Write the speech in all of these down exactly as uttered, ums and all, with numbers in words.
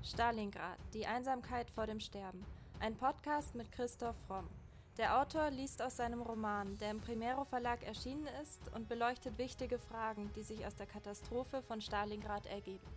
Stalingrad, die Einsamkeit vor dem Sterben. Ein Podcast mit Christoph Fromm. Der Autor liest aus seinem Roman, der im Primero Verlag erschienen ist, und beleuchtet wichtige Fragen, die sich aus der Katastrophe von Stalingrad ergeben.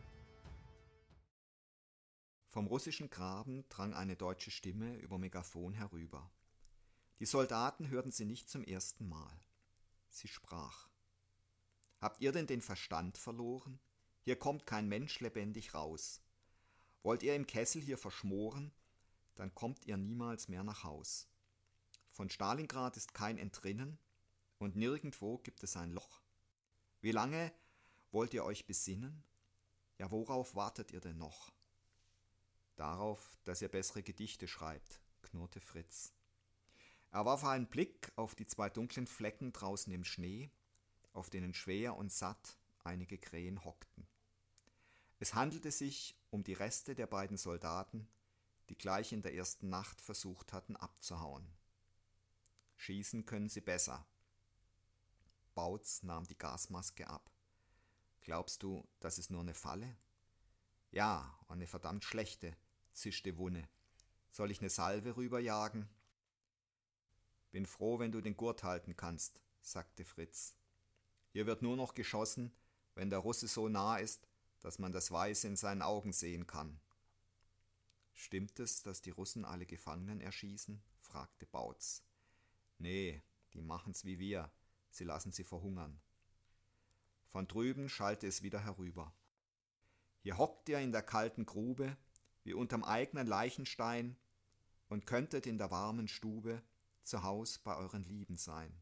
Vom russischen Graben drang eine deutsche Stimme über Megafon herüber. Die Soldaten hörten sie nicht zum ersten Mal. Sie sprach: »Habt ihr denn den Verstand verloren? Hier kommt kein Mensch lebendig raus. Wollt ihr im Kessel hier verschmoren, dann kommt ihr niemals mehr nach Haus. Von Stalingrad ist kein Entrinnen und nirgendwo gibt es ein Loch. Wie lange wollt ihr euch besinnen? Ja, worauf wartet ihr denn noch?« »Darauf, dass ihr bessere Gedichte schreibt«, knurrte Fritz. Er warf einen Blick auf die zwei dunklen Flecken draußen im Schnee, auf denen schwer und satt einige Krähen hockten. Es handelte sich um die Reste der beiden Soldaten, die gleich in der ersten Nacht versucht hatten abzuhauen. »Schießen können sie besser.« Bautz nahm die Gasmaske ab. »Glaubst du, das ist nur eine Falle?« »Ja, und eine verdammt schlechte«, zischte Wunne. »Soll ich eine Salve rüberjagen?« »Bin froh, wenn du den Gurt halten kannst«, sagte Fritz. »Hier wird nur noch geschossen, wenn der Russe so nah ist, dass man das Weiße in seinen Augen sehen kann.« »Stimmt es, dass die Russen alle Gefangenen erschießen?« fragte Bautz. »Nee, die machen's wie wir, sie lassen sie verhungern.« Von drüben schallte es wieder herüber. »Hier hockt ihr in der kalten Grube, wie unterm eigenen Leichenstein, und könntet in der warmen Stube zu Haus bei euren Lieben sein.«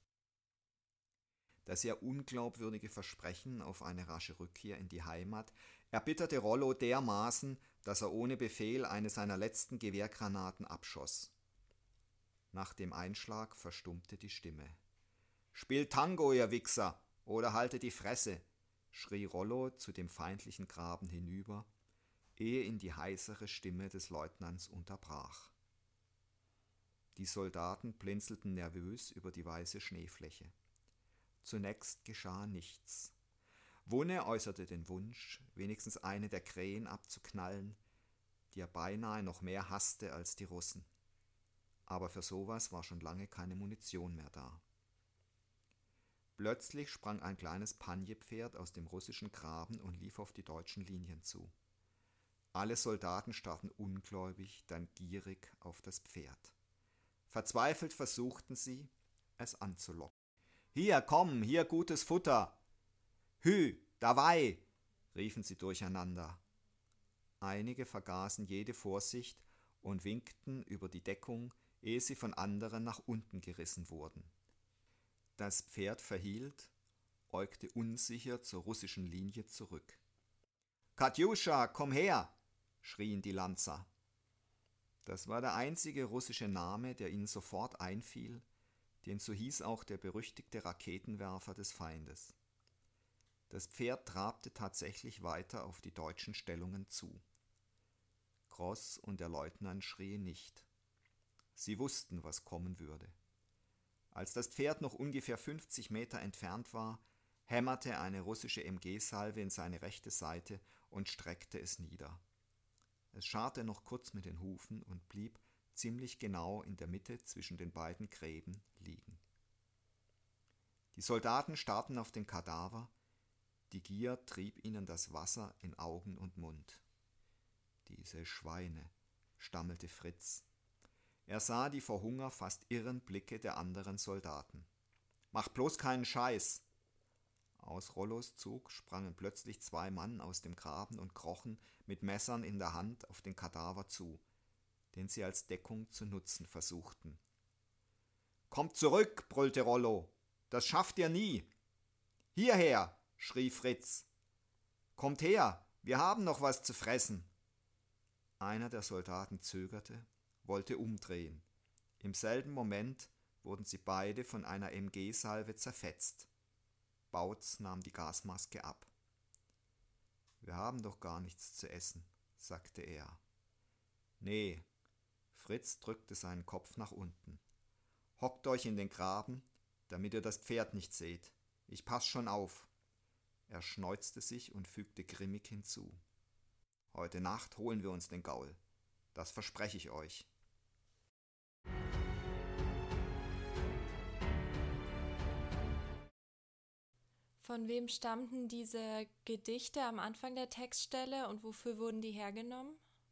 Das sehr unglaubwürdige Versprechen auf eine rasche Rückkehr in die Heimat erbitterte Rollo dermaßen, dass er ohne Befehl eine seiner letzten Gewehrgranaten abschoss. Nach dem Einschlag verstummte die Stimme. »Spielt Tango, ihr Wichser, oder haltet die Fresse«, schrie Rollo zu dem feindlichen Graben hinüber, ehe ihn die heisere Stimme des Leutnants unterbrach. Die Soldaten blinzelten nervös über die weiße Schneefläche. Zunächst geschah nichts. Wunne äußerte den Wunsch, wenigstens eine der Krähen abzuknallen, die er beinahe noch mehr hasste als die Russen. Aber für sowas war schon lange keine Munition mehr da. Plötzlich sprang ein kleines Panjepferd aus dem russischen Graben und lief auf die deutschen Linien zu. Alle Soldaten starrten ungläubig, dann gierig auf das Pferd. Verzweifelt versuchten sie, es anzulocken. »Hier, komm, hier gutes Futter! Hü, dabei!« riefen sie durcheinander. Einige vergaßen jede Vorsicht und winkten über die Deckung, ehe sie von anderen nach unten gerissen wurden. Das Pferd verhielt, äugte unsicher zur russischen Linie zurück. »Katjuscha, komm her!« schrien die Lanzer. Das war der einzige russische Name, der ihnen sofort einfiel, denn so hieß auch der berüchtigte Raketenwerfer des Feindes. Das Pferd trabte tatsächlich weiter auf die deutschen Stellungen zu. Gross und der Leutnant schrien nicht. Sie wussten, was kommen würde. Als das Pferd noch ungefähr fünfzig Meter entfernt war, hämmerte eine russische M G-Salve in seine rechte Seite und streckte es nieder. Es scharrte noch kurz mit den Hufen und blieb ziemlich genau in der Mitte zwischen den beiden Gräben liegen. Die Soldaten starrten auf den Kadaver, die Gier trieb ihnen das Wasser in Augen und Mund. »Diese Schweine«, stammelte Fritz. Er sah die vor Hunger fast irren Blicke der anderen Soldaten. »Mach bloß keinen Scheiß!« Aus Rollos Zug sprangen plötzlich zwei Mann aus dem Graben und krochen mit Messern in der Hand auf den Kadaver zu, den sie als Deckung zu nutzen versuchten. »Kommt zurück«, brüllte Rollo. »Das schafft ihr nie!« »Hierher«, schrie Fritz. »Kommt her, wir haben noch was zu fressen!« Einer der Soldaten zögerte, wollte umdrehen. Im selben Moment wurden sie beide von einer M G-Salve zerfetzt. Bautz nahm die Gasmaske ab. »Wir haben doch gar nichts zu essen«, sagte er. »Nee«, Fritz drückte seinen Kopf nach unten. »Hockt euch in den Graben, damit ihr das Pferd nicht seht. Ich pass schon auf.« Er schneuzte sich und fügte grimmig hinzu. Heute Nacht holen wir uns den Gaul. Das verspreche ich euch. Von wem stammten diese Gedichte am Anfang der Textstelle und wofür wurden die hergenommen?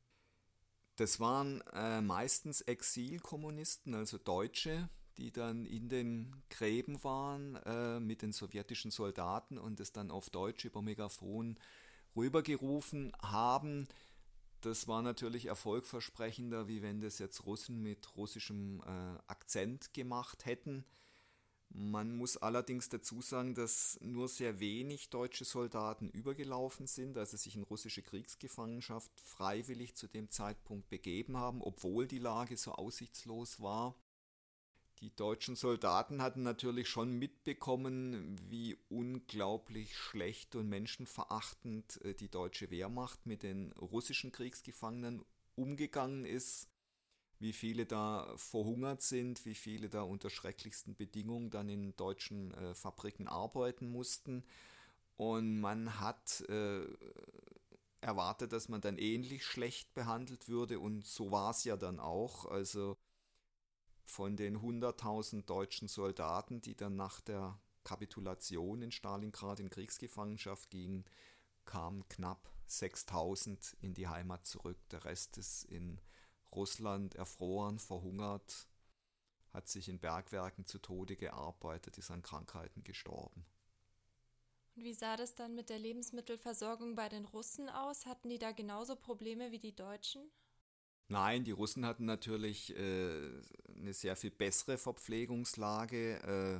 Das waren äh, meistens Exilkommunisten, also Deutsche, die dann in den Gräben waren äh, mit den sowjetischen Soldaten und es dann auf Deutsch über Megafon rübergerufen haben. Das war natürlich erfolgversprechender, wie wenn das jetzt Russen mit russischem äh, Akzent gemacht hätten. Man muss allerdings dazu sagen, dass nur sehr wenig deutsche Soldaten übergelaufen sind, also sich in russische Kriegsgefangenschaft freiwillig zu dem Zeitpunkt begeben haben, obwohl die Lage so aussichtslos war. Die deutschen Soldaten hatten natürlich schon mitbekommen, wie unglaublich schlecht und menschenverachtend die deutsche Wehrmacht mit den russischen Kriegsgefangenen umgegangen ist, wie viele da verhungert sind, wie viele da unter schrecklichsten Bedingungen dann in deutschen äh, Fabriken arbeiten mussten. Und man hat äh, erwartet, dass man dann ähnlich schlecht behandelt würde und so war es ja dann auch. Also von den hunderttausend deutschen Soldaten, die dann nach der Kapitulation in Stalingrad in Kriegsgefangenschaft gingen, kamen knapp sechstausend in die Heimat zurück. Der Rest ist in Russland erfroren, verhungert, hat sich in Bergwerken zu Tode gearbeitet, ist an Krankheiten gestorben. Und wie sah das dann mit der Lebensmittelversorgung bei den Russen aus? Hatten die da genauso Probleme wie die Deutschen? Nein, die Russen hatten natürlich äh, eine sehr viel bessere Verpflegungslage. Äh,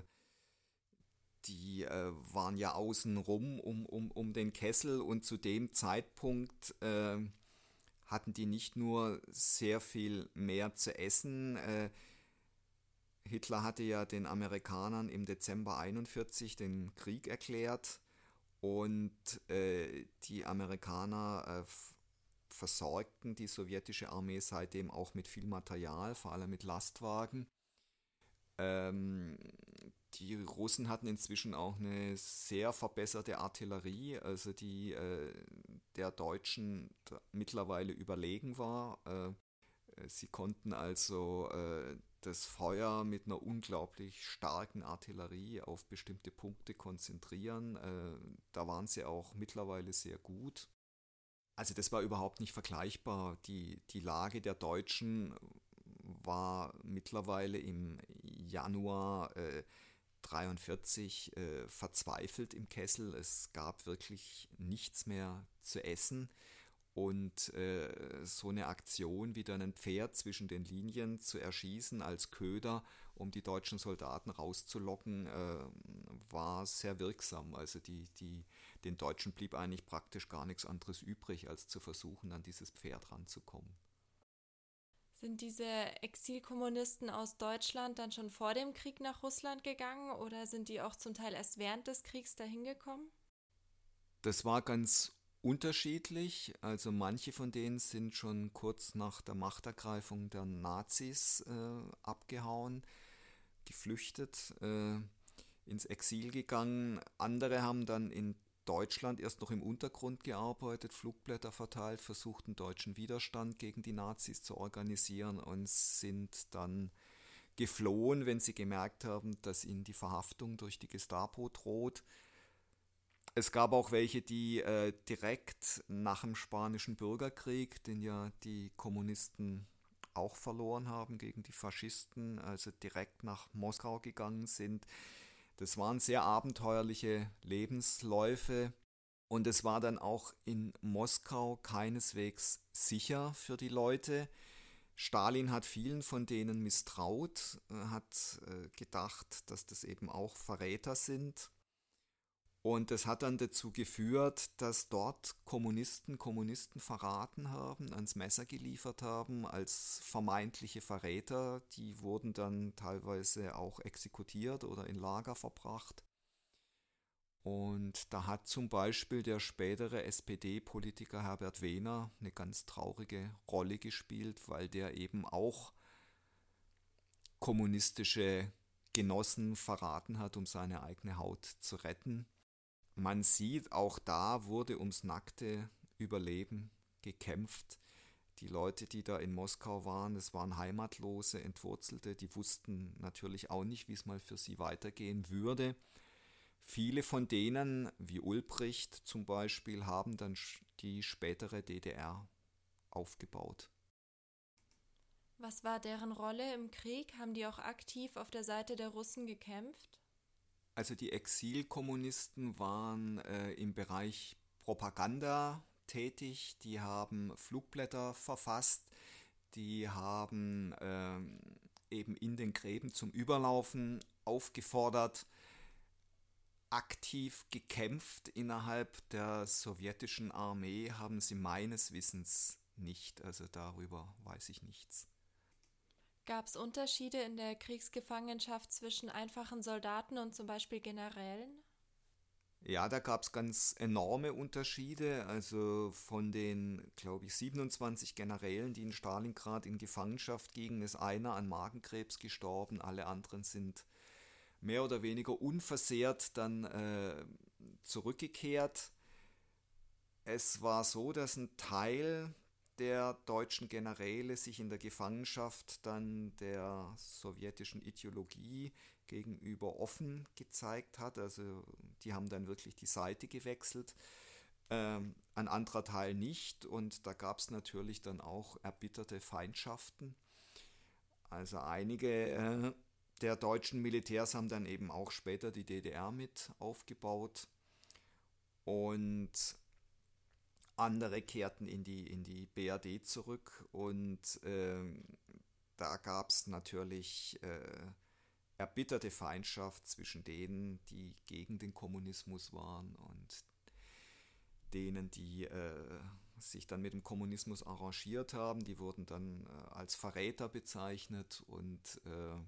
die äh, waren ja außen rum um, um, um den Kessel und zu dem Zeitpunkt äh, hatten die nicht nur sehr viel mehr zu essen. Äh, Hitler hatte ja den Amerikanern im Dezember einundvierzig den Krieg erklärt und äh, die Amerikaner äh, versorgten die sowjetische Armee seitdem auch mit viel Material, vor allem mit Lastwagen. Ähm, die Russen hatten inzwischen auch eine sehr verbesserte Artillerie, also die äh, der Deutschen mittlerweile überlegen war. Äh, sie konnten also äh, das Feuer mit einer unglaublich starken Artillerie auf bestimmte Punkte konzentrieren. Äh, da waren sie auch mittlerweile sehr gut. Also das war überhaupt nicht vergleichbar. Die, die Lage der Deutschen war mittlerweile im Januar äh, dreiundvierzig äh, verzweifelt im Kessel. Es gab wirklich nichts mehr zu essen. Und äh, so eine Aktion wie dann ein Pferd zwischen den Linien zu erschießen als Köder, um die deutschen Soldaten rauszulocken, äh, war sehr wirksam. Also die, die, den Deutschen blieb eigentlich praktisch gar nichts anderes übrig, als zu versuchen, an dieses Pferd ranzukommen. Sind diese Exilkommunisten aus Deutschland dann schon vor dem Krieg nach Russland gegangen oder sind die auch zum Teil erst während des Kriegs dahin gekommen? Das war ganz unterschiedlich. Also manche von denen sind schon kurz nach der Machtergreifung der Nazis äh, abgehauen, geflüchtet, äh, ins Exil gegangen. Andere haben dann in Deutschland erst noch im Untergrund gearbeitet, Flugblätter verteilt, versucht einen deutschen Widerstand gegen die Nazis zu organisieren und sind dann geflohen, wenn sie gemerkt haben, dass ihnen die Verhaftung durch die Gestapo droht. Es gab auch welche, die äh, direkt nach dem Spanischen Bürgerkrieg, den ja die Kommunisten auch verloren haben gegen die Faschisten, also direkt nach Moskau gegangen sind. Das waren sehr abenteuerliche Lebensläufe und es war dann auch in Moskau keineswegs sicher für die Leute. Stalin hat vielen von denen misstraut, hat gedacht, dass das eben auch Verräter sind. Und das hat dann dazu geführt, dass dort Kommunisten Kommunisten verraten haben, ans Messer geliefert haben als vermeintliche Verräter. Die wurden dann teilweise auch exekutiert oder in Lager verbracht. Und da hat zum Beispiel der spätere S P D-Politiker Herbert Wehner eine ganz traurige Rolle gespielt, weil der eben auch kommunistische Genossen verraten hat, um seine eigene Haut zu retten. Man sieht, auch da wurde ums nackte Überleben gekämpft. Die Leute, die da in Moskau waren, das waren Heimatlose, Entwurzelte, die wussten natürlich auch nicht, wie es mal für sie weitergehen würde. Viele von denen, wie Ulbricht zum Beispiel, haben dann die spätere D D R aufgebaut. Was war deren Rolle im Krieg? Haben die auch aktiv auf der Seite der Russen gekämpft? Also die Exilkommunisten waren äh, im Bereich Propaganda tätig, die haben Flugblätter verfasst, die haben äh, eben in den Gräben zum Überlaufen aufgefordert, aktiv gekämpft innerhalb der sowjetischen Armee haben sie meines Wissens nicht, also darüber weiß ich nichts. Gab es Unterschiede in der Kriegsgefangenschaft zwischen einfachen Soldaten und zum Beispiel Generälen? Ja, da gab es ganz enorme Unterschiede. Also von den, glaube ich, siebenundzwanzig Generälen, die in Stalingrad in Gefangenschaft gingen, ist einer an Magenkrebs gestorben. Alle anderen sind mehr oder weniger unversehrt dann äh, zurückgekehrt. Es war so, dass ein Teil der deutschen Generäle sich in der Gefangenschaft dann der sowjetischen Ideologie gegenüber offen gezeigt hat. Also die haben dann wirklich die Seite gewechselt. Ähm, ein anderer Teil nicht. Und da gab es natürlich dann auch erbitterte Feindschaften. Also einige äh, der deutschen Militärs haben dann eben auch später die D D R mit aufgebaut. Und andere kehrten in die, in die B R D zurück und äh, da gab es natürlich äh, erbitterte Feindschaft zwischen denen, die gegen den Kommunismus waren und denen, die äh, sich dann mit dem Kommunismus arrangiert haben. Die wurden dann äh, als Verräter bezeichnet und äh,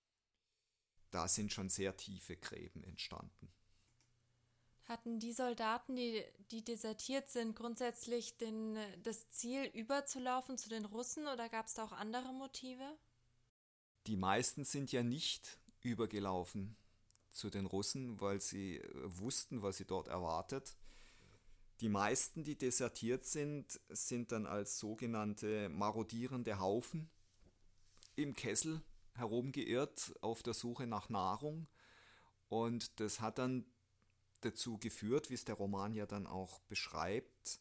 da sind schon sehr tiefe Gräben entstanden. Hatten die Soldaten, die, die desertiert sind, grundsätzlich den, das Ziel, überzulaufen zu den Russen oder gab es da auch andere Motive? Die meisten sind ja nicht übergelaufen zu den Russen, weil sie wussten, was sie dort erwartet. Die meisten, die desertiert sind, sind dann als sogenannte marodierende Haufen im Kessel herumgeirrt auf der Suche nach Nahrung. Und das hat dann dazu geführt, wie es der Roman ja dann auch beschreibt,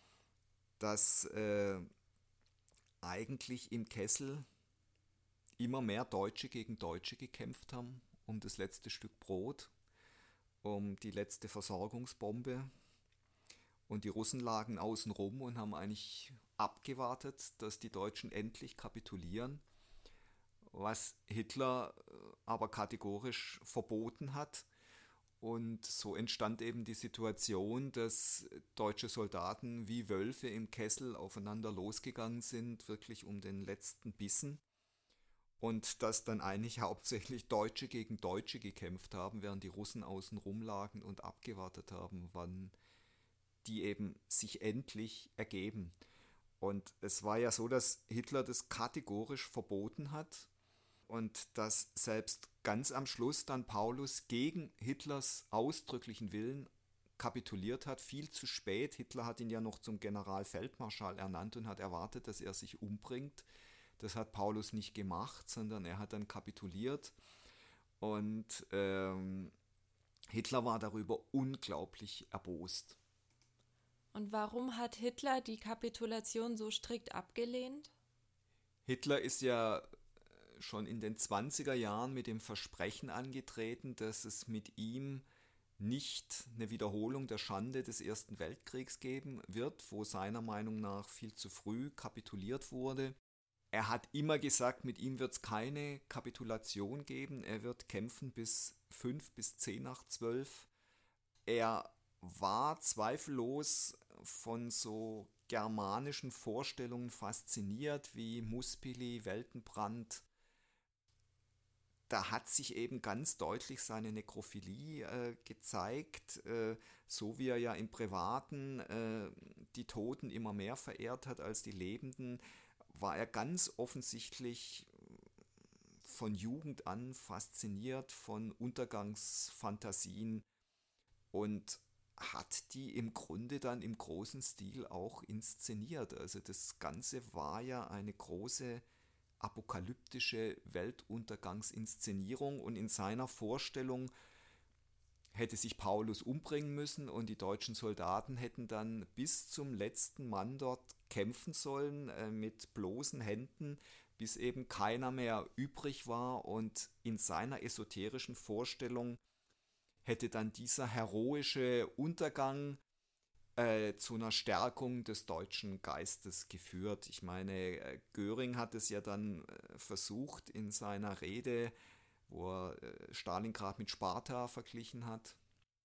dass äh, eigentlich im Kessel immer mehr Deutsche gegen Deutsche gekämpft haben, um das letzte Stück Brot, um die letzte Versorgungsbombe. Und die Russen lagen außen rum und haben eigentlich abgewartet, dass die Deutschen endlich kapitulieren, was Hitler aber kategorisch verboten hat. Und so entstand eben die Situation, dass deutsche Soldaten wie Wölfe im Kessel aufeinander losgegangen sind, wirklich um den letzten Bissen. Und dass dann eigentlich hauptsächlich Deutsche gegen Deutsche gekämpft haben, während die Russen außen rum lagen und abgewartet haben, wann die eben sich endlich ergeben. Und es war ja so, dass Hitler das kategorisch verboten hat. Und dass selbst ganz am Schluss dann Paulus gegen Hitlers ausdrücklichen Willen kapituliert hat, viel zu spät. Hitler hat ihn ja noch zum Generalfeldmarschall ernannt und hat erwartet, dass er sich umbringt. Das hat Paulus nicht gemacht, sondern er hat dann kapituliert. Und ähm, Hitler war darüber unglaublich erbost. Und warum hat Hitler die Kapitulation so strikt abgelehnt? Hitler ist ja schon in den zwanziger Jahren mit dem Versprechen angetreten, dass es mit ihm nicht eine Wiederholung der Schande des Ersten Weltkriegs geben wird, wo seiner Meinung nach viel zu früh kapituliert wurde. Er hat immer gesagt, mit ihm wird es keine Kapitulation geben, er wird kämpfen bis fünf bis zehn nach zwölf. Er war zweifellos von so germanischen Vorstellungen fasziniert, wie Muspili, Weltenbrand. Da hat sich eben ganz deutlich seine Nekrophilie äh, gezeigt, äh, so wie er ja im Privaten äh, die Toten immer mehr verehrt hat als die Lebenden, war er ganz offensichtlich von Jugend an fasziniert von Untergangsfantasien. Und hat die im Grunde dann im großen Stil auch inszeniert. Also das Ganze war ja eine große apokalyptische Weltuntergangsinszenierung und in seiner Vorstellung hätte sich Paulus umbringen müssen und die deutschen Soldaten hätten dann bis zum letzten Mann dort kämpfen sollen äh, mit bloßen Händen, bis eben keiner mehr übrig war, und in seiner esoterischen Vorstellung hätte dann dieser heroische Untergang äh, zu einer Stärkung des deutschen Geistes geführt. Ich meine, äh, Göring hat es ja dann äh, versucht in seiner Rede, wo er äh, Stalingrad mit Sparta verglichen hat,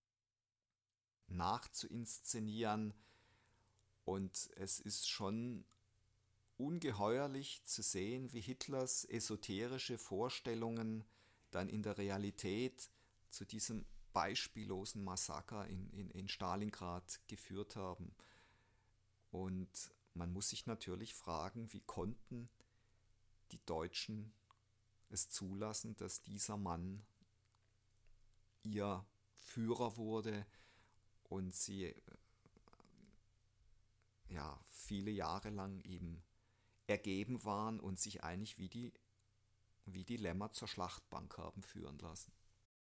nachzuinszenieren. Und es ist schon ungeheuerlich zu sehen, wie Hitlers esoterische Vorstellungen dann in der Realität zu diesem beispiellosen Massaker in, in, in Stalingrad geführt haben. Und man muss sich natürlich fragen, wie konnten die Deutschen es zulassen, dass dieser Mann ihr Führer wurde und sie ja, viele Jahre lang eben ergeben waren und sich eigentlich wie die, wie die Lämmer zur Schlachtbank haben führen lassen.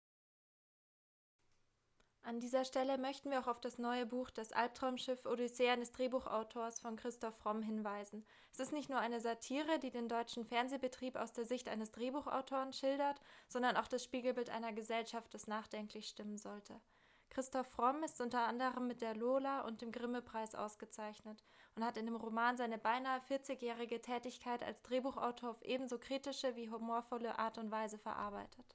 An dieser Stelle möchten wir auch auf das neue Buch Das Albtraumschiff Odyssee eines Drehbuchautors von Christoph Fromm hinweisen. Es ist nicht nur eine Satire, die den deutschen Fernsehbetrieb aus der Sicht eines Drehbuchautoren schildert, sondern auch das Spiegelbild einer Gesellschaft, das nachdenklich stimmen sollte. Christoph Fromm ist unter anderem mit der Lola und dem Grimme-Preis ausgezeichnet und hat in dem Roman seine beinahe vierzigjährige Tätigkeit als Drehbuchautor auf ebenso kritische wie humorvolle Art und Weise verarbeitet.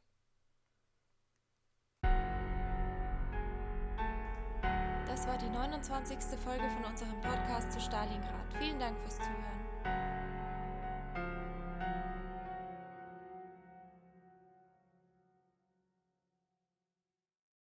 Das war die neunundzwanzigste Folge von unserem Podcast zu Stalingrad. Vielen Dank fürs Zuhören.